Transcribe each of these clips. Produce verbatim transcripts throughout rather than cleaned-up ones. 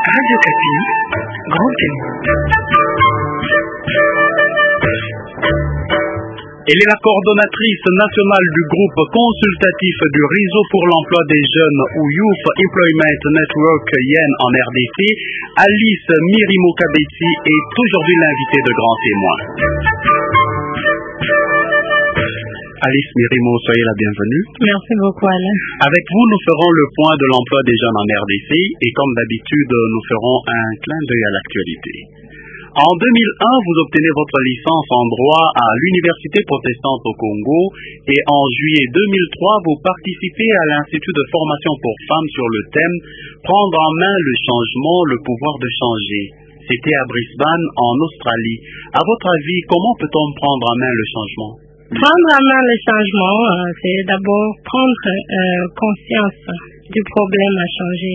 Radio Kapi, Grand Témoin. Elle est la coordonnatrice nationale du groupe consultatif du Réseau pour l'emploi des jeunes ou Youth Employment Network Y E N en R D C. Alice Mirimo-Kabetsi est aujourd'hui l'invitée de Grand Témoin. Alice Mirimo, soyez la bienvenue. Merci beaucoup, Alain. Avec vous, nous ferons le point de l'emploi des jeunes en R D C et comme d'habitude, nous ferons un clin d'œil à l'actualité. En deux mille un, vous obtenez votre licence en droit à l'Université protestante au Congo et en juillet deux mille trois, vous participez à l'Institut de formation pour femmes sur le thème « Prendre en main le changement, le pouvoir de changer ». C'était à Brisbane, en Australie. À votre avis, comment peut-on prendre en main le changement ? Prendre en main le changement, c'est d'abord prendre euh, conscience du problème à changer.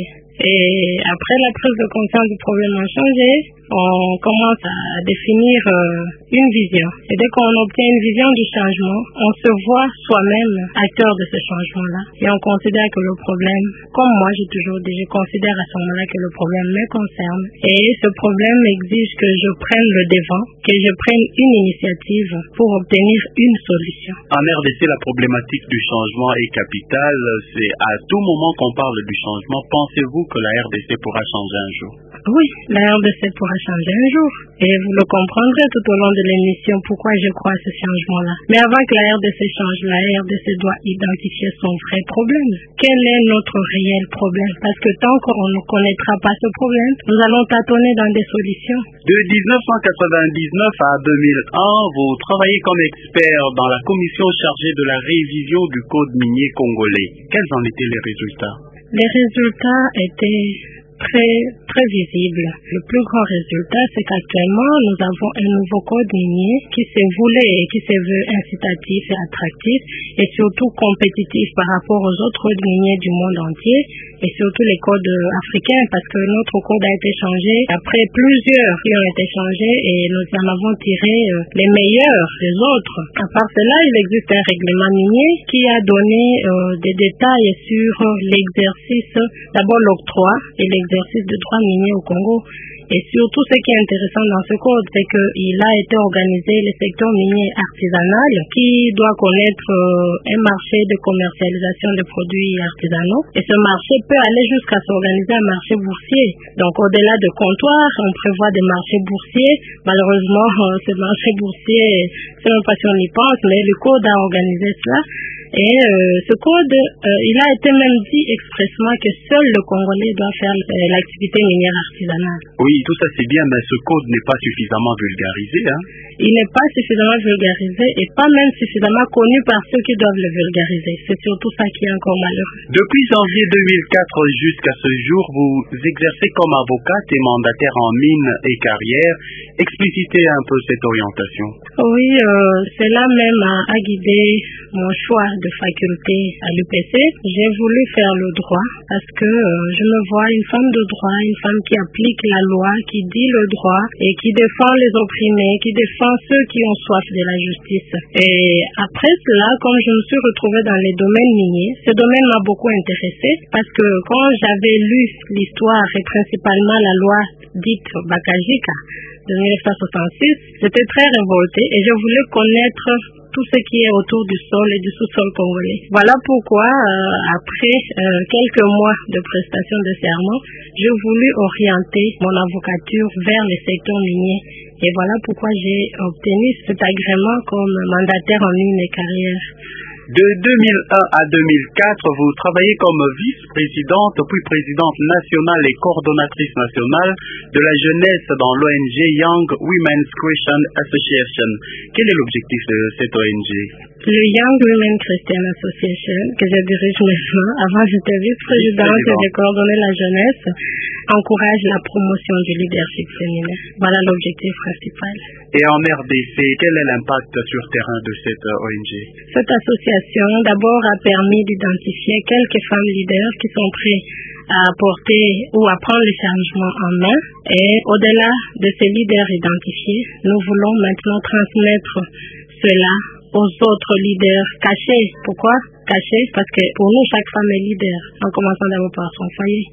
Et après la prise de conscience du problème à changer, on commence à définir euh, une vision. Et dès qu'on obtient une vision du changement, on se voit soi-même acteur de ce changement-là. Et on considère que le problème, comme moi j'ai toujours dit, je considère à ce moment-là que le problème me concerne. Et ce problème exige que je prenne le devant, que je prenne une initiative pour obtenir une solution. En R D C, la problématique du changement est capitale. C'est à tout moment qu'on parle du changement. Pensez-vous que la R D C pourra changer un jour? Oui, la R D C pourra changer un jour. Et vous le comprendrez tout au long de l'émission pourquoi je crois à ce changement-là. Mais avant que la R D C change, la R D C doit identifier son vrai problème. Quel est notre réel problème? Parce que tant qu'on ne connaîtra pas ce problème, nous allons tâtonner dans des solutions. De dix-neuf cent quatre-vingt-dix-neuf à deux mille un, vous travaillez comme expert dans la commission chargée de la révision du code minier congolais. Quels en étaient les résultats? Les résultats étaient très, très visibles. Le plus grand résultat, c'est qu'actuellement, nous avons un nouveau code minier qui s'est voulu et qui s'est veut incitatif et attractif et surtout compétitif par rapport aux autres codes miniers du monde entier et surtout les codes africains parce que notre code a été changé après plusieurs qui ont été changés et nous en avons tiré les meilleurs des autres. À part cela, il existe un règlement minier qui a donné euh, des détails sur l'exercice, d'abord l'octroi et l'exercice exercice de droit minier au Congo. Et surtout, ce qui est intéressant dans ce code, c'est qu'il a été organisé le secteur minier artisanal qui doit connaître euh, un marché de commercialisation de produits artisanaux. Et ce marché peut aller jusqu'à s'organiser un marché boursier. Donc, au-delà de comptoirs, on prévoit des marchés boursiers. Malheureusement, euh, ce marché boursier, c'est même pas si on y pense, mais le code a organisé cela. Et euh, ce code, euh, il a été même dit expressement que seul le Congolais doit faire euh, l'activité minière artisanale. Oui, tout ça c'est bien, mais ce code n'est pas suffisamment vulgarisé. Hein? Il n'est pas suffisamment vulgarisé et pas même suffisamment connu par ceux qui doivent le vulgariser. C'est surtout ça qui est encore malheureux. Depuis janvier deux mille quatre jusqu'à ce jour, vous exercez comme avocate et mandataire en mine et carrière. Explicitez un peu cette orientation. Oui, euh, cela même a, a guidé mon choix de faculté à l'U P C. J'ai voulu faire le droit parce que euh, je me vois une femme de droit, une femme qui applique la loi, qui dit le droit et qui défend les opprimés, qui défend ceux qui ont soif de la justice. Et après cela, comme je me suis retrouvée dans les domaines miniers, ce domaine m'a beaucoup intéressée parce que quand j'avais lu l'histoire et principalement la loi dite Bakajika de mille neuf cent soixante-six, j'étais très révoltée et je voulais connaître tout ce qui est autour du sol et du sous-sol congolais. Voilà pourquoi, euh, après euh, quelques mois de prestation de serment, j'ai voulu orienter mon avocature vers les secteurs miniers. Et voilà pourquoi j'ai obtenu cet agrément comme mandataire en mine et carrière. De deux mille un à deux mille quatre, vous travaillez comme vice-présidente, puis présidente nationale et coordonnatrice nationale de la jeunesse dans l'O N G Young Women's Christian Association. Quel est l'objectif de cette O N G? Le Young Women Christian Association, que je dirige maintenant, avant j'étais vice-présidente et j'ai coordonné la jeunesse, encourage la promotion du leadership féminin. Voilà l'objectif principal. Et en R D C, quel est l'impact sur terrain de cette O N G? Cette association, d'abord, a permis d'identifier quelques femmes leaders qui sont prêtes à apporter ou à prendre les changements en main. Et au-delà de ces leaders identifiés, nous voulons maintenant transmettre cela aux autres leaders cachés. Pourquoi cachés? Parce que pour nous, chaque femme est leader, en commençant d'abord par son foyer.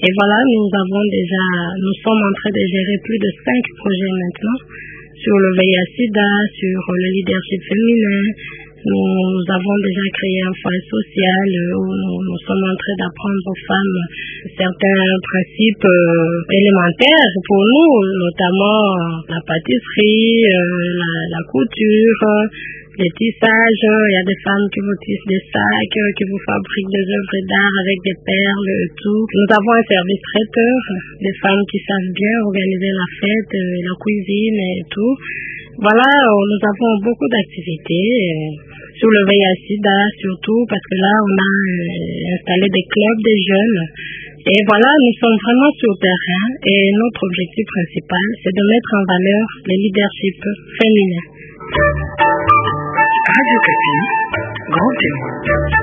Et voilà, nous avons déjà, nous sommes en train de gérer plus de cinq projets maintenant sur le V I H-Sida, sur le leadership féminin. Nous avons déjà créé un foyer social où nous, nous sommes en train d'apprendre aux femmes certains principes euh, élémentaires pour nous, notamment la pâtisserie, euh, la, la couture, les tissages. Il y a des femmes qui vous tissent des sacs, qui vous fabriquent des œuvres d'art avec des perles et tout. Nous avons un service traiteur, des femmes qui savent bien organiser la fête, la cuisine et tout. Voilà, nous avons beaucoup d'activités sur le V I H-Sida surtout parce que là on a installé des clubs des jeunes et voilà, nous sommes vraiment sur le terrain et notre objectif principal c'est de mettre en valeur le leadership féminin. Radio Kapi, grand témoin.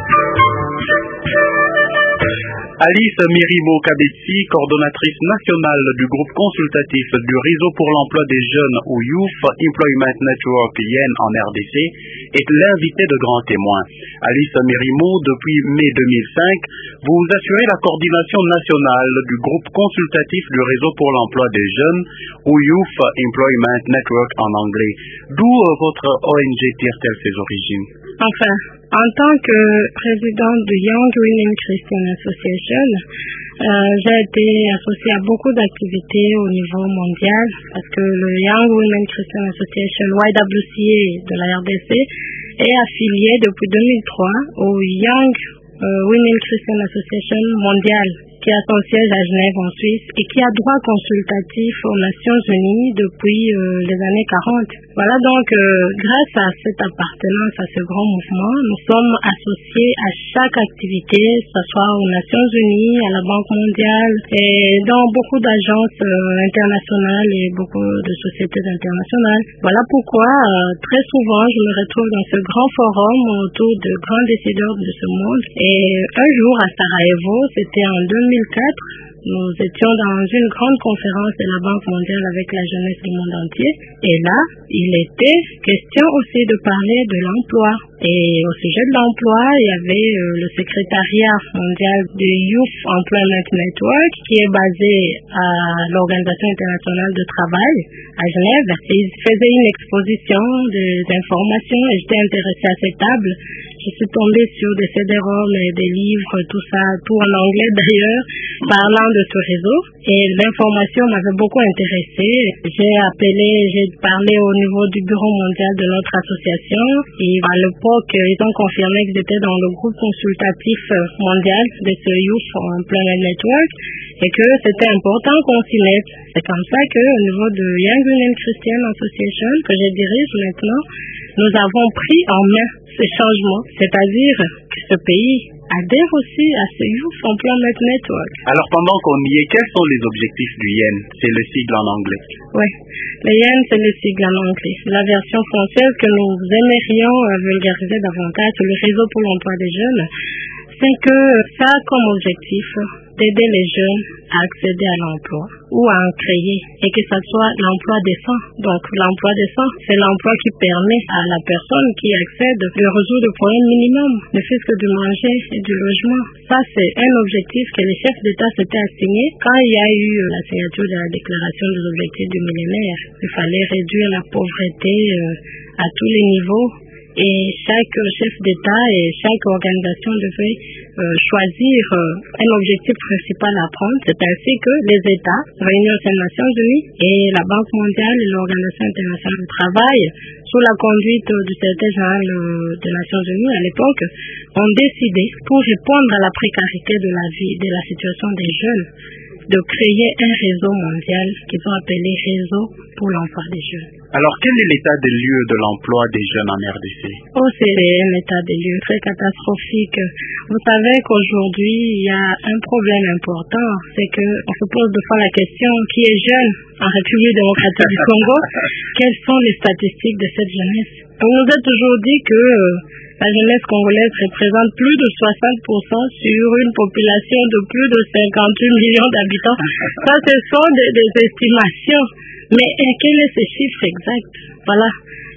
Alice Mirimo Kabetsi, coordonnatrice nationale du groupe consultatif du réseau pour l'emploi des jeunes ou Youth Employment Network Y E N en R D C, est l'invitée de Grand Témoin. Alice Mirimo, depuis mai deux mille cinq, vous assurez la coordination nationale du groupe consultatif du réseau pour l'emploi des jeunes ou Youth Employment Network en anglais. D'où votre O N G tire-t-elle ses origines? Enfin, en tant que présidente du Young Women Christian Association, euh, j'ai été associée à beaucoup d'activités au niveau mondial parce que le Young Women Christian Association Y W C A de la R D C est affilié depuis deux mille trois au Young euh, Women Christian Association mondial qui a son siège à Genève en Suisse et qui a droit consultatif aux Nations Unies depuis euh, les années quarante. Voilà donc, euh, grâce à cette appartenance à ce grand mouvement, nous sommes associés à chaque activité, que ce soit aux Nations Unies, à la Banque mondiale et dans beaucoup d'agences euh, internationales et beaucoup de sociétés internationales. Voilà pourquoi euh, très souvent je me retrouve dans ce grand forum autour de grands décideurs de ce monde. Et un jour à Sarajevo, c'était en deux mille quatre, nous étions dans une grande conférence de la Banque mondiale avec la jeunesse du monde entier. Et là, il était question aussi de parler de l'emploi. Et au sujet de l'emploi, il y avait euh, le secrétariat mondial du Youth Employment Network qui est basé à l'Organisation internationale de travail à Genève. Et ils faisaient une exposition d'informations et j'étais intéressée à cette table. Je suis tombée sur des C D-ROM et des livres, tout ça, tout en anglais d'ailleurs, parlant de ce réseau. Et l'information m'avait beaucoup intéressée. J'ai appelé, j'ai parlé au niveau du bureau mondial de notre association. Et à l'époque, ils ont confirmé qu'ils étaient dans le groupe consultatif mondial de ce Youth Employment Network et que c'était important qu'on s'y mette. C'est comme ça qu'au niveau de Young Women Christian Association, que je dirige maintenant, nous avons pris en main ces changements, c'est-à-dire que ce pays adhère aussi à ce Youth Employment Network. Alors pendant qu'on y est, quels sont les objectifs du Y E N? C'est le sigle en anglais. Oui, le Y E N c'est le sigle en anglais. La version française que nous aimerions vulgariser davantage, c'est le réseau pour l'emploi des jeunes. C'est que ça a comme objectif d'aider les jeunes à accéder à l'emploi ou à en créer et que ça soit l'emploi décent. Donc l'emploi décent, c'est l'emploi qui permet à la personne qui accède de résoudre le problème minimum, ne fût-ce que du manger et du logement. Ça, c'est un objectif que les chefs d'État s'étaient assignés quand il y a eu la signature de la déclaration des objectifs du millénaire. Il fallait réduire la pauvreté euh, à tous les niveaux. Et chaque chef d'État et chaque organisation devait euh, choisir euh, un objectif principal à prendre. C'est ainsi que les États, réunis aux Nations Unies et la Banque mondiale et l'Organisation internationale du travail, sous la conduite du secrétaire général des Nations Unies à l'époque, ont décidé, pour répondre à la précarité de la vie, de la situation des jeunes, de créer un réseau mondial qu'ils ont appelé Réseau pour l'emploi des jeunes. Alors, quel est l'état des lieux de l'emploi des jeunes en R D C? Oh, c'est un état des lieux très catastrophique. Vous savez qu'aujourd'hui, il y a un problème important, c'est qu'on se pose deux fois la question, qui est jeune en République démocratique du Congo? Quelles sont les statistiques de cette jeunesse? On nous a toujours dit que la jeunesse congolaise représente plus de soixante pour cent sur une population de plus de cinquante-huit millions d'habitants. Ça, ce sont des, des estimations. Mais quel est ce chiffre exact? Voilà.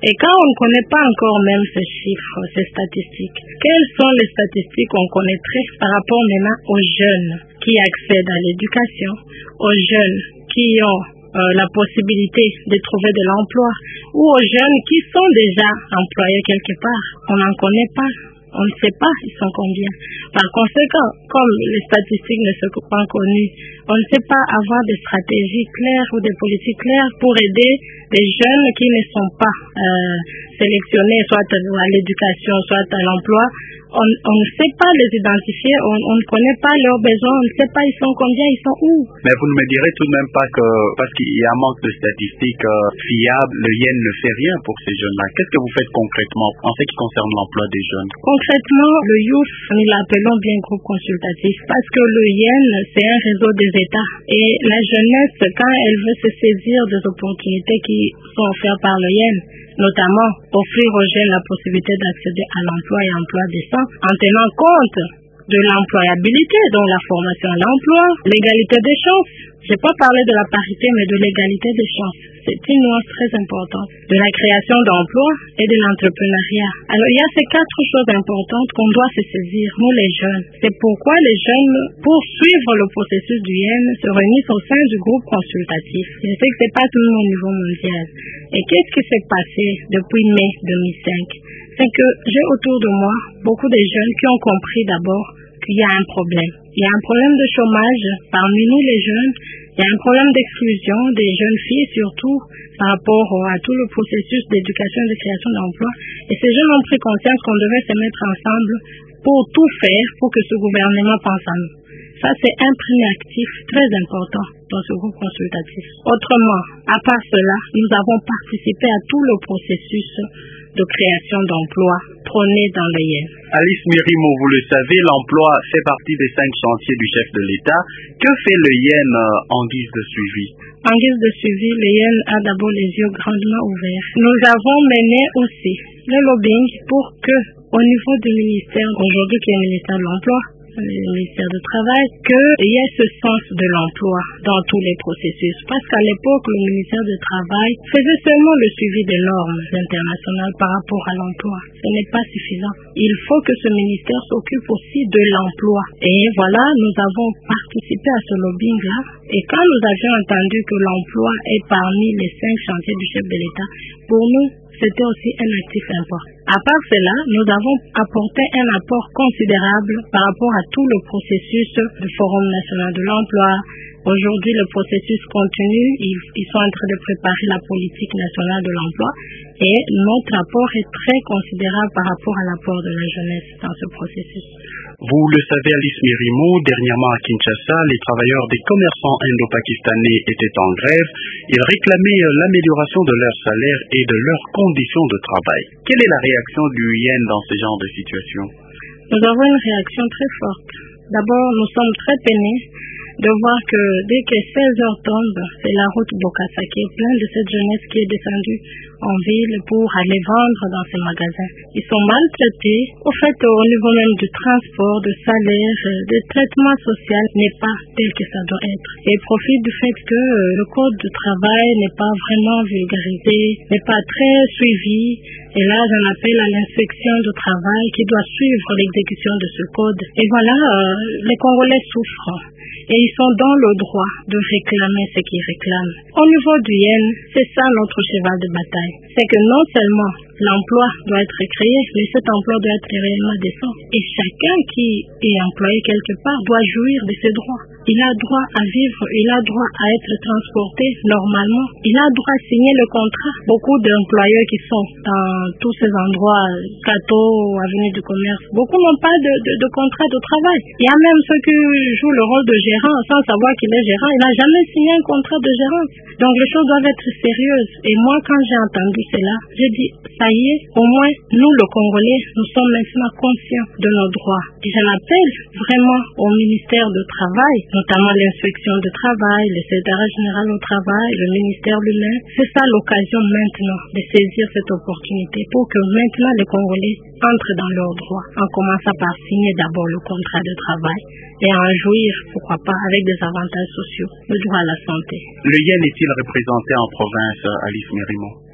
Et quand on ne connaît pas encore même ces chiffres, ces statistiques, quelles sont les statistiques qu'on connaîtrait par rapport maintenant aux jeunes qui accèdent à l'éducation, aux jeunes qui ont euh, la possibilité de trouver de l'emploi, ou aux jeunes qui sont déjà employés quelque part? On n'en connaît pas. On ne sait pas ils sont combien. Par conséquent, comme les statistiques ne sont pas connues, on ne sait pas avoir des stratégies claires ou des politiques claires pour aider des jeunes qui ne sont pas euh, sélectionnés soit à l'éducation, soit à l'emploi. On, on ne sait pas les identifier, on, on ne connaît pas leurs besoins, on ne sait pas ils sont combien, ils sont où. Mais vous ne me direz tout de même pas que, parce qu'il y a un manque de statistiques euh, fiables, le Y E N ne fait rien pour ces jeunes-là. Qu'est-ce que vous faites concrètement en ce qui concerne l'emploi des jeunes? Concrètement, le youth, nous l'appelons bien groupe consultatif, parce que le Y E N, c'est un réseau des États. Et la jeunesse, quand elle veut se saisir des opportunités qui sont offertes par le Y E N, notamment offrir aux jeunes la possibilité d'accéder à l'emploi et à l'emploi décent en tenant compte de l'employabilité, donc la formation à l'emploi, l'égalité des chances. Je n'ai pas parlé de la parité, mais de l'égalité des chances. C'est une nuance très importante. De la création d'emplois et de l'entrepreneuriat. Alors, il y a ces quatre choses importantes qu'on doit se saisir, nous les jeunes. C'est pourquoi les jeunes, pour suivre le processus du Y E N, se réunissent au sein du groupe consultatif. Je sais que ce n'est pas tout le monde au niveau mondial. Et qu'est-ce qui s'est passé depuis mai deux mille cinq? C'est que j'ai autour de moi beaucoup de jeunes qui ont compris d'abord qu'il y a un problème. Il y a un problème de chômage parmi nous les jeunes. Il y a un problème d'exclusion des jeunes filles surtout par rapport à tout le processus d'éducation et de création d'emplois. Et ces jeunes ont pris conscience qu'on devait se mettre ensemble pour tout faire pour que ce gouvernement pense à nous. Ça, c'est un premier actif très important dans ce groupe consultatif. Autrement, à part cela, nous avons participé à tout le processus de création d'emplois prôné dans le Y E N. Alice Mirimo, vous le savez, l'emploi fait partie des cinq chantiers du chef de l'État. Que fait le Y E N en guise de suivi? En guise de suivi, le Y E N a d'abord les yeux grandement ouverts. Nous avons mené aussi le lobbying pour que, au niveau du ministère, aujourd'hui qui est le ministère de l'Emploi, le ministère du Travail, qu'il y ait ce sens de l'emploi dans tous les processus. Parce qu'à l'époque, le ministère du Travail faisait seulement le suivi des normes internationales par rapport à l'emploi. Ce n'est pas suffisant. Il faut que ce ministère s'occupe aussi de l'emploi. Et voilà, nous avons participé à ce lobbying-là. Et quand nous avions entendu que l'emploi est parmi les cinq chantiers du chef de l'État, pour nous, c'était aussi un actif important. À part cela, nous avons apporté un apport considérable par rapport à tout le processus du Forum national de l'emploi. Aujourd'hui, le processus continue. Ils, ils sont en train de préparer la politique nationale de l'emploi. Et notre apport est très considérable par rapport à l'apport de la jeunesse dans ce processus. Vous le savez, Alice Mirimo, dernièrement à Kinshasa, les travailleurs des commerçants indo-pakistanais étaient en grève. Ils réclamaient l'amélioration de leur salaire et de leurs conditions de travail. Quelle est la réaction du Y E N dans ce genre de situation? Nous avons une réaction très forte. D'abord, nous sommes très peinés de voir que dès que seize heures tombent, c'est la route Bokassa qui est pleine de cette jeunesse qui est descendue en ville pour aller vendre dans ces magasins. Ils sont maltraités. Au fait, au niveau même du transport, de salaire, de traitement social n'est pas tel que ça doit être. Et ils profitent du fait que le code du travail n'est pas vraiment vulgarisé, n'est pas très suivi. Et là, j'en appelle à l'inspection du travail qui doit suivre l'exécution de ce code. Et voilà, euh, les Congolais souffrent. Et ils sont dans le droit de réclamer ce qu'ils réclament. Au niveau du Y E N, c'est ça notre cheval de bataille. C'est que non seulement l'emploi doit être créé, mais cet emploi doit être réellement décent. Et chacun qui est employé quelque part doit jouir de ses droits. Il a droit à vivre, il a droit à être transporté normalement. Il a droit à signer le contrat. Beaucoup d'employeurs qui sont dans tous ces endroits, Cato, Avenue du Commerce, beaucoup n'ont pas de, de, de contrat de travail. Il y a même ceux qui jouent le rôle de gérant sans savoir qu'il est gérant. Il n'a jamais signé un contrat de gérance. Donc les choses doivent être sérieuses. Et moi, quand j'ai entendu cela, j'ai dit, ça y est, au moins, nous, le Congolais, nous sommes maintenant conscients de nos droits. Et j'en appelle vraiment au ministère du Travail, notamment l'inspection du travail, le secrétariat général au travail, le ministère lui-même. C'est ça l'occasion maintenant de saisir cette opportunité pour que maintenant les Congolais entrent dans leurs droits, en commençant par signer d'abord le contrat de travail et en jouir, pourquoi pas, avec des avantages sociaux, le droit à la santé. Le Y E N est-il représenté en province, Alice Mirimo?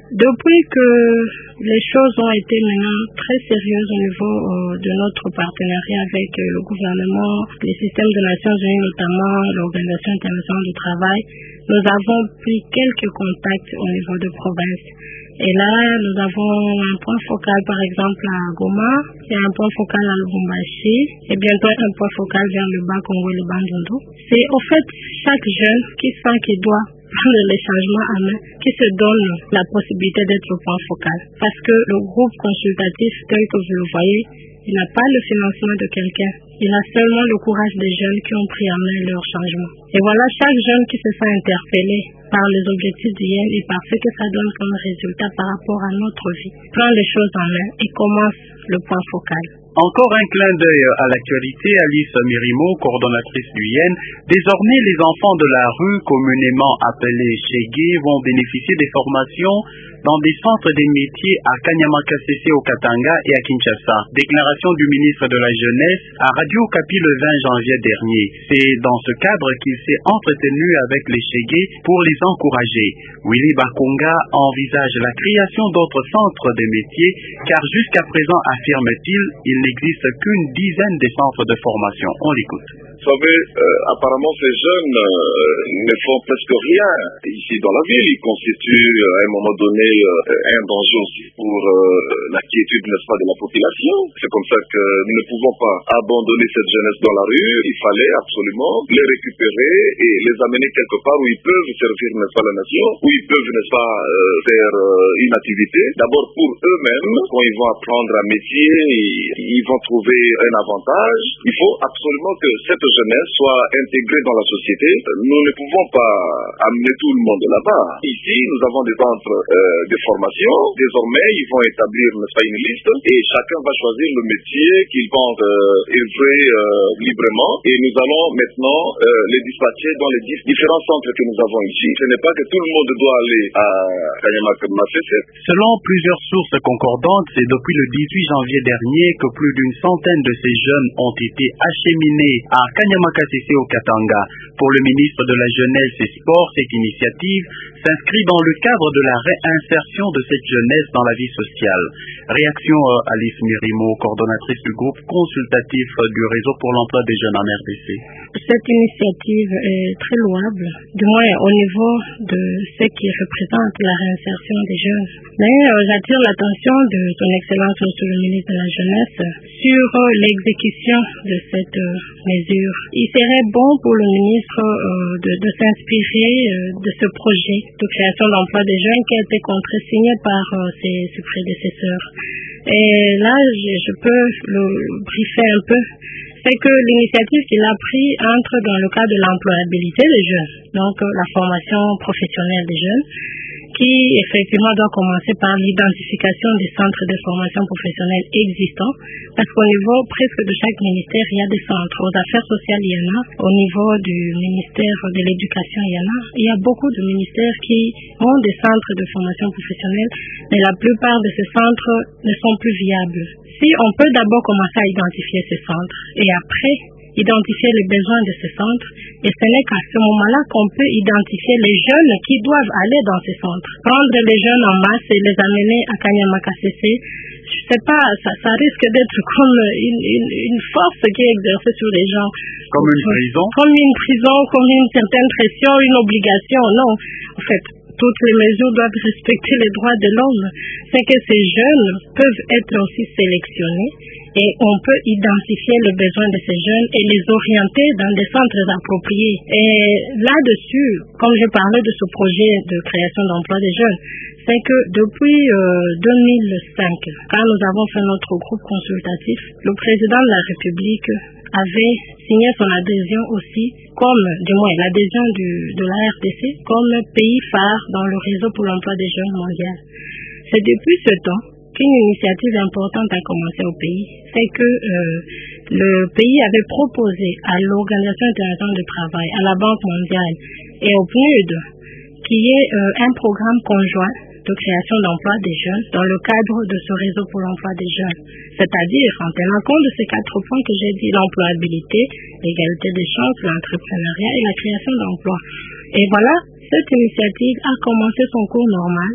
Depuis que les choses ont été maintenant très sérieuses au niveau euh, de notre partenariat avec euh, le gouvernement, les systèmes des Nations Unies, notamment l'Organisation internationale du travail, nous avons pris quelques contacts au niveau de province. Et là, nous avons un point focal, par exemple, à Goma, il y a un point focal à Lubumbashi, et bientôt un point focal vers le Bas-Congo et le Bandundu. C'est au fait chaque jeune qui sent qu'il doit prendre les changements en main, qui se donne la possibilité d'être le point focal. Parce que le groupe consultatif, tel que vous le voyez, il n'a pas le financement de quelqu'un. Il a seulement le courage des jeunes qui ont pris en main leur changement. Et voilà, chaque jeune qui se sent interpellé par les objectifs du Y E N et par ce que ça donne comme résultat par rapport à notre vie, prend les choses en main et commence le point focal. Encore un clin d'œil à l'actualité, Alice Mirimo, coordonnatrice du Y E N. Désormais, les enfants de la rue, communément appelés Chégué, vont bénéficier des formations dans des centres des métiers à Kanyama-Kasese au Katanga et à Kinshasa. Déclaration du ministre de la Jeunesse à Radio Okapi le vingt janvier dernier. C'est dans ce cadre qu'il s'est entretenu avec les Chégué pour les encourager. Willy Bakonga envisage la création d'autres centres des métiers car jusqu'à présent, affirme-t-il, il n'existe qu'une dizaine de centres de formation. On l'écoute. Vous savez, euh, apparemment ces jeunes euh, ne font presque rien ici dans la ville. Ils constituent euh, à un moment donné euh, un danger aussi pour euh, la quiétude, n'est-ce pas, de la population. C'est comme ça que nous ne pouvons pas abandonner cette jeunesse dans la rue. Il fallait absolument les récupérer et les amener quelque part où ils peuvent servir, n'est-ce pas, la nation, où ils peuvent, n'est-ce pas, euh, faire euh, une activité. D'abord pour eux-mêmes, quand ils vont apprendre un métier, ils, ils vont trouver un avantage. Il faut absolument que cette jeunesse soit intégrée dans la société. Nous ne pouvons pas amener tout le monde là-bas. Ici, nous avons des centres euh, de formation. Désormais, ils vont établir, n'est-ce pas, une liste et chacun va choisir le métier qu'il pense euh, œuvrer euh, librement et nous allons maintenant euh, les dispatcher dans les dix différents centres que nous avons ici. Ce n'est pas que tout le monde doit aller à Kanyama-Kasese. Selon plusieurs sources concordantes, c'est depuis le dix-huit janvier dernier que plus d'une centaine de ces jeunes ont été acheminés à Kanyama-Kasese au Katanga. Pour le ministre de la Jeunesse et Sport, cette initiative s'inscrit dans le cadre de la réinsertion de cette jeunesse dans la vie sociale. Réaction euh, Alice Mirimo, coordonnatrice du groupe consultatif du Réseau pour l'emploi des jeunes en R D C. Cette initiative est très louable, du moins au niveau de ce qui représente la réinsertion des jeunes. Mais euh, j'attire l'attention de son Excellence Monsieur le ministre de la Jeunesse sur euh, l'exécution de cette euh, mesure. Il serait bon pour le ministre euh, de, de s'inspirer euh, de ce projet de création d'emploi des jeunes qui a été contresigné par euh, ses, ses prédécesseurs. Et là, je, je peux le briefer un peu. C'est que l'initiative qu'il a prise entre dans le cadre de l'employabilité des jeunes, donc euh, la formation professionnelle des jeunes, qui effectivement doit commencer par l'identification des centres de formation professionnelle existants, parce qu'au niveau presque de chaque ministère, il y a des centres. Aux affaires sociales, il y en a. Au niveau du ministère de l'éducation, il y en a. Il y a beaucoup de ministères qui ont des centres de formation professionnelle, mais la plupart de ces centres ne sont plus viables. Si on peut d'abord commencer à identifier ces centres, et après identifier les besoins de ces centres, et ce n'est qu'à ce moment-là qu'on peut identifier les jeunes qui doivent aller dans ces centres. Prendre les jeunes en masse et les amener à Kanyama-Kasese, je sais pas, ça, ça risque d'être comme une, une, une force qui est exercée sur les gens. Comme une prison? Comme une prison, comme une certaine pression, une obligation, non. En fait, toutes les mesures doivent respecter les droits de l'homme. C'est que ces jeunes peuvent être aussi sélectionnés et on peut identifier les besoins de ces jeunes et les orienter dans des centres appropriés. Et là-dessus, comme je parlais de ce projet de création d'emploi des jeunes, c'est que depuis euh, deux mille cinq, quand nous avons fait notre groupe consultatif, le président de la République avait signé son adhésion aussi, comme, du moins l'adhésion du, de la R D C, comme pays phare dans le réseau pour l'emploi des jeunes mondial. C'est depuis ce temps qu'une initiative importante a commencé au pays, c'est que euh, le pays avait proposé à l'Organisation internationale du travail, à la Banque mondiale et au P N U D, qui est euh, un programme conjoint de création d'emploi des jeunes dans le cadre de ce réseau pour l'emploi des jeunes. C'est-à-dire, en tenant compte de ces quatre points que j'ai dit, l'employabilité, l'égalité des chances, l'entrepreneuriat et la création d'emplois. Et voilà, cette initiative a commencé son cours normal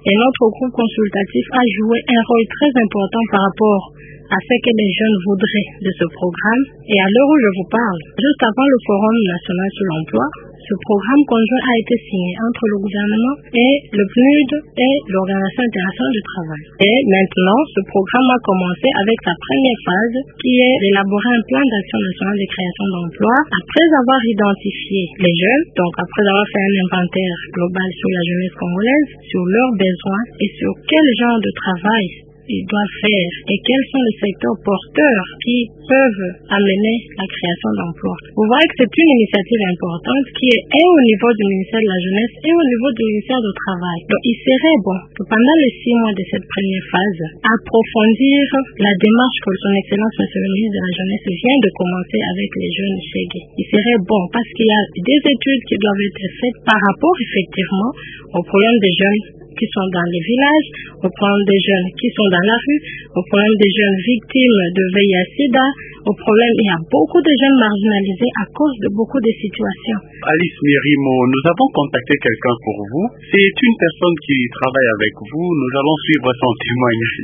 Et notre groupe consultatif a joué un rôle très important par rapport à ce que les jeunes voudraient de ce programme. Et à l'heure où je vous parle, juste avant le Forum national sur l'emploi, ce programme conjoint a été signé entre le gouvernement et le P N U D et l'Organisation internationale du travail. Et maintenant, ce programme a commencé avec sa première phase qui est d'élaborer un plan d'action national de création d'emplois après avoir identifié les jeunes, donc après avoir fait un inventaire global sur la jeunesse congolaise, sur leurs besoins et sur quel genre de travail ils doivent faire et quels sont les secteurs porteurs qui peuvent amener la création d'emplois. Vous voyez que c'est une initiative importante qui est et au niveau du ministère de la Jeunesse et au niveau du ministère du Travail. Donc il serait bon que pendant les six mois de cette première phase, approfondir la démarche que son Excellence Monsieur le ministre de la Jeunesse vient de commencer avec les jeunes Chege. Il serait bon parce qu'il y a des études qui doivent être faites par rapport effectivement aux problèmes des jeunes qui sont dans les villages, au problème des jeunes qui sont dans la rue, au problème des jeunes victimes de V I H sida, au problème, il y a beaucoup de jeunes marginalisés à cause de beaucoup de situations. Alice Mirimo, nous avons contacté quelqu'un pour vous. C'est une personne qui travaille avec vous. Nous allons suivre son témoignage.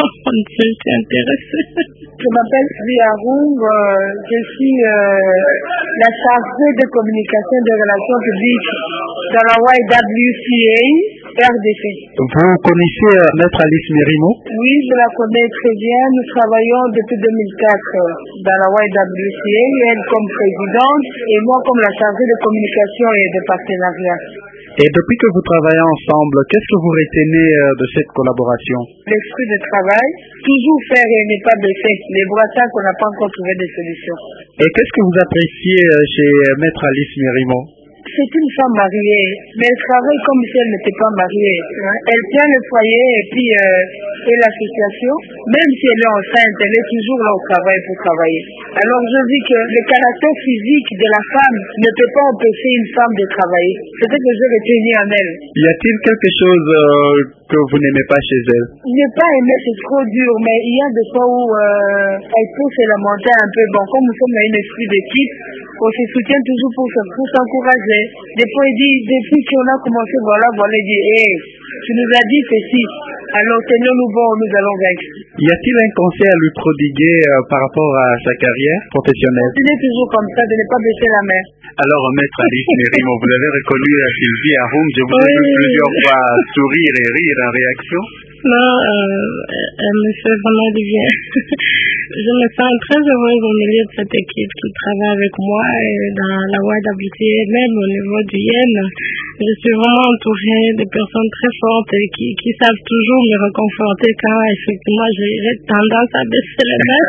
Je suis intéressée. Je m'appelle Sri Arung, euh, je suis euh, la chargée de communication et de relations publiques dans la Y W C A R D C. Vous connaissez euh, Maître Alice Mirimo? Oui, je la connais très bien. Nous travaillons depuis deux mille quatre dans la Y W C A, elle comme présidente et moi comme la chargée de communication et de partenariat. Et depuis que vous travaillez ensemble, qu'est-ce que vous retenez de cette collaboration? L'esprit de travail, toujours faire et ne pas baisser. Les brassards qu'on n'a pas encore trouvé de solutions. Et qu'est-ce que vous appréciez chez Maître Alice Mirimo? C'est une femme mariée, mais elle travaille comme si elle n'était pas mariée. Elle tient le foyer et puis euh, et l'association, même si elle est enceinte, elle est toujours là au travail pour travailler. Alors je dis que le caractère physique de la femme ne peut pas empêcher une femme de travailler. C'est ce que je retiens en elle. Y a-t-il quelque chose euh, que vous n'aimez pas chez elle? Ne pas aimer, c'est trop dur, mais il y a des fois où euh, elle peut se lamenter un peu. Bon, comme nous sommes dans un esprit d'équipe, on se soutient toujours pour, pour s'encourager. Des fois, il dit, depuis qu'on a commencé, voilà, voilà, il dit, hé, hey, tu nous as dit ceci, alors tenons-nous bon, nous allons vaincre. Y a-t-il un conseil à lui prodiguer euh, par rapport à sa carrière professionnelle? Il est toujours comme ça, de ne pas baisser la main. Alors, Maître Alice Mirimo, vous avez reconnu la Sylvie Arung, je vous ai oui. vu plusieurs fois sourire et rire en réaction. Non, euh, elle me fait vraiment du bien. Je me sens très heureuse au milieu de cette équipe qui travaille avec moi et dans la Y W C A, même au niveau du Y E N. Je suis vraiment entourée de personnes très fortes et qui, qui savent toujours me réconforter quand effectivement j'ai tendance à baisser les mains.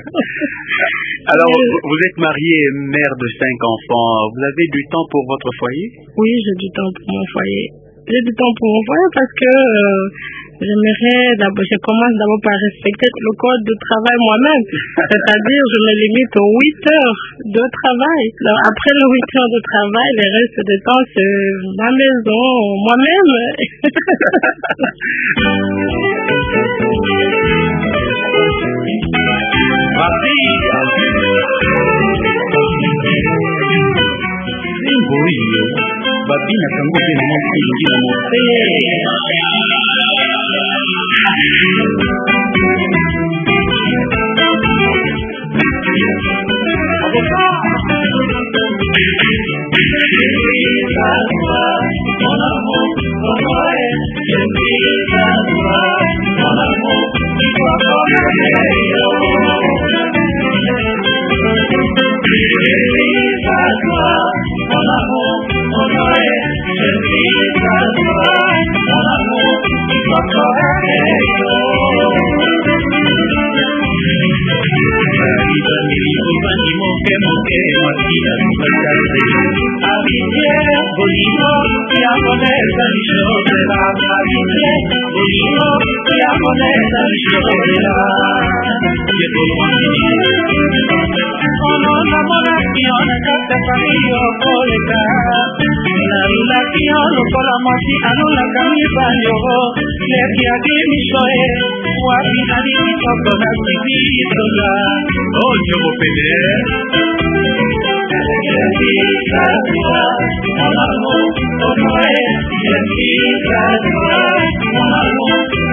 Alors, vous êtes mariée et mère de cinq enfants. Vous avez du temps pour votre foyer? Oui, j'ai du temps pour mon foyer. J'ai du temps pour mon foyer parce que euh, j'aimerais d'abord, je commence d'abord par respecter le code de travail moi-même. C'est-à-dire, je me limite aux huit heures de travail. Alors, après les huit heures de travail, le reste du temps, c'est ma maison, moi-même. Babina tango pe na msingi na mote. Oh,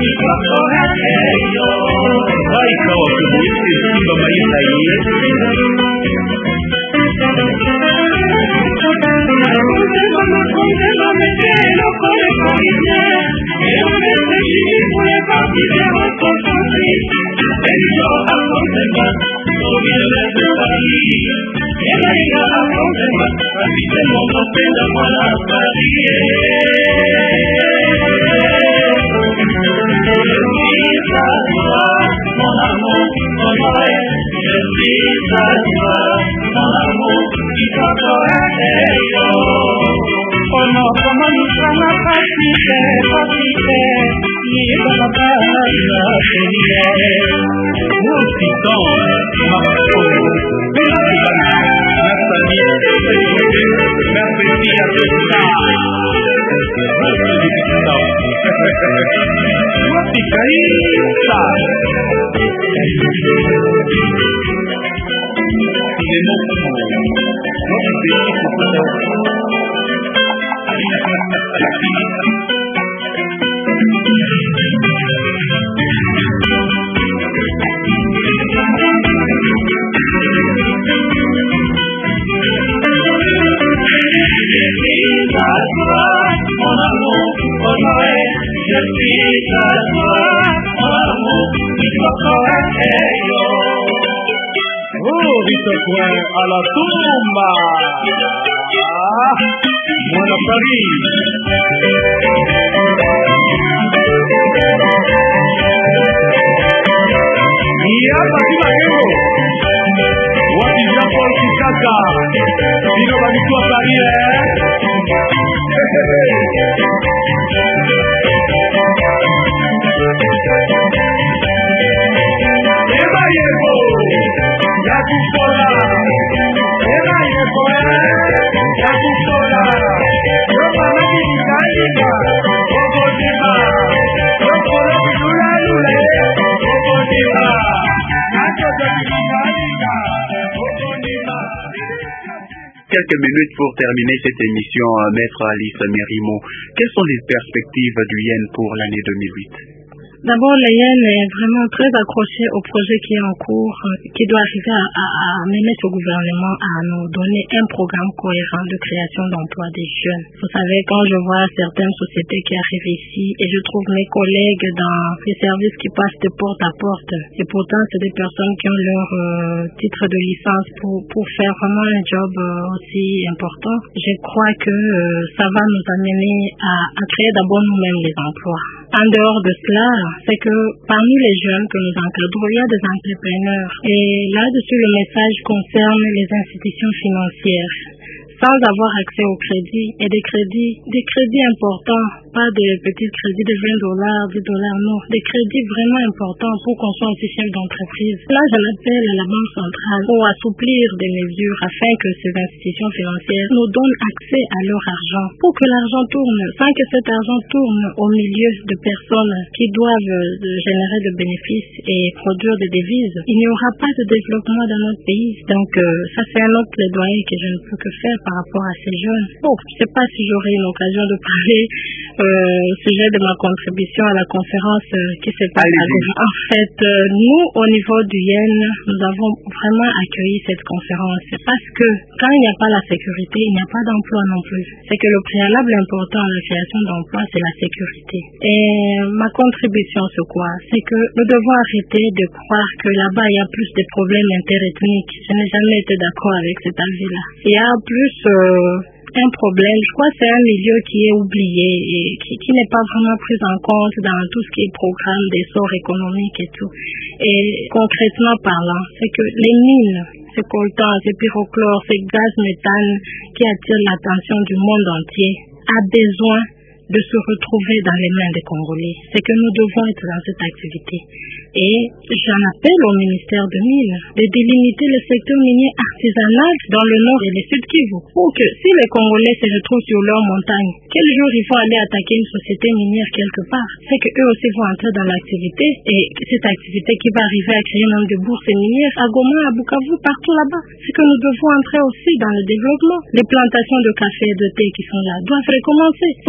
Quelques minutes pour terminer cette émission, Maître Alice Mérimo. Quelles sont les perspectives du Y E N pour l'année deux mille huit? D'abord, le Y E N est vraiment très accroché au projet qui est en cours, qui doit arriver à, à, à mener ce gouvernement à nous donner un programme cohérent de création d'emplois des jeunes. Vous savez, quand je vois certaines sociétés qui arrivent ici et je trouve mes collègues dans les services qui passent de porte à porte, et pourtant c'est des personnes qui ont leur euh, titre de licence pour, pour faire vraiment un job euh, aussi important, je crois que euh, ça va nous amener à, à créer d'abord nous-mêmes les emplois. En dehors de cela, c'est que parmi les jeunes que nous encadrons, il y a des entrepreneurs. Et là-dessus, le message concerne les institutions financières. Sans avoir accès au crédit et des crédits, des crédits importants, pas des petits crédits de vingt dollars, dix dollars, non, des crédits vraiment importants pour qu'on soit aussi chef d'entreprise. Là, je l'appelle à la Banque centrale pour assouplir des mesures afin que ces institutions financières nous donnent accès à leur argent, pour que l'argent tourne, sans que cet argent tourne au milieu de personnes qui doivent générer de bénéfices et produire des devises. Il n'y aura pas de développement dans notre pays. Donc, euh, ça c'est un autre plaidoyer que je ne peux que faire par rapport à ces jeunes. Bon, je ne sais pas si j'aurai une occasion de parler euh, au sujet de ma contribution à la conférence euh, qui s'est passée. En fait, euh, nous, au niveau du Y E N, nous avons vraiment accueilli cette conférence parce que quand il n'y a pas la sécurité, il n'y a pas d'emploi non plus. C'est que le préalable important à la création d'emplois, c'est la sécurité. Et ma contribution, c'est quoi? C'est que nous devons arrêter de croire que là-bas, il y a plus de problèmes interethniques. Je n'ai jamais été d'accord avec cet avis-là. Il y a plus Euh, un problème, je crois que c'est un milieu qui est oublié et qui, qui n'est pas vraiment pris en compte dans tout ce qui est programme d'essor économique et tout. Et concrètement parlant, c'est que les mines, ces coltans, ces pyrochlores, ces gaz méthane qui attirent l'attention du monde entier, a besoin de se retrouver dans les mains des Congolais. C'est que nous devons être dans cette activité. Et j'en appelle au ministère de Mines de délimiter le secteur minier artisanal dans le nord et le sud Kivu. Pour que si les Congolais se retrouvent sur leur montagne, quel jour il faut aller attaquer une société minière quelque part? C'est qu'eux aussi vont entrer dans l'activité et cette activité qui va arriver à créer même de bourses minières à Goma, à Bukavu, partout là-bas. C'est que nous devons entrer aussi dans le développement. Les plantations de café et de thé qui sont là doivent recommencer. Voilà,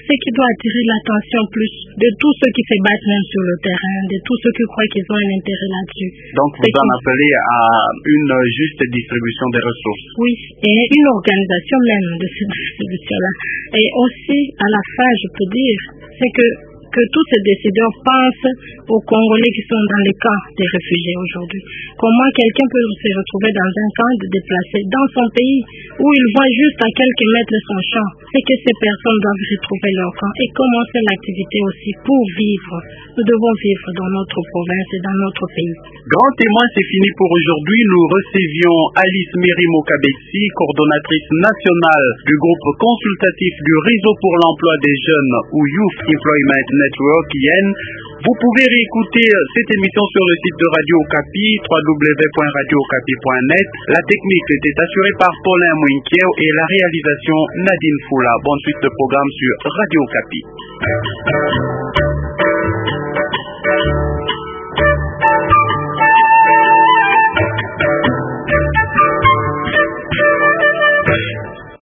ce qui doit attirer l'attention plus de tous ceux qui se battent même sur le terrain, de tous ceux qui croient qu'ils ont un intérêt là-dessus. Donc vous en appelez à une juste distribution des ressources. Oui, et une organisation même de cette distribution-là. Et aussi, à la fin, je peux dire, c'est que que tous ces décideurs pensent aux Congolais qui sont dans les camps des réfugiés aujourd'hui. Comment quelqu'un peut se retrouver dans un camp de déplacés dans son pays où il voit juste à quelques mètres de son champ? C'est que ces personnes doivent retrouver leur camp et commencer l'activité aussi pour vivre. Nous devons vivre dans notre province et dans notre pays. Grand témoin, c'est fini pour aujourd'hui. Nous recevions Alice Merimo Kabetsi, coordonnatrice nationale du groupe consultatif du Réseau pour l'emploi des jeunes ou Youth Employment Network I N. Vous pouvez réécouter cette émission sur le site de Radio Okapi, w w w point radio okapi point net. La technique était assurée par Paulin Mouinkieu et la réalisation Nadine Foula. Bonne suite de programme sur Radio Okapi.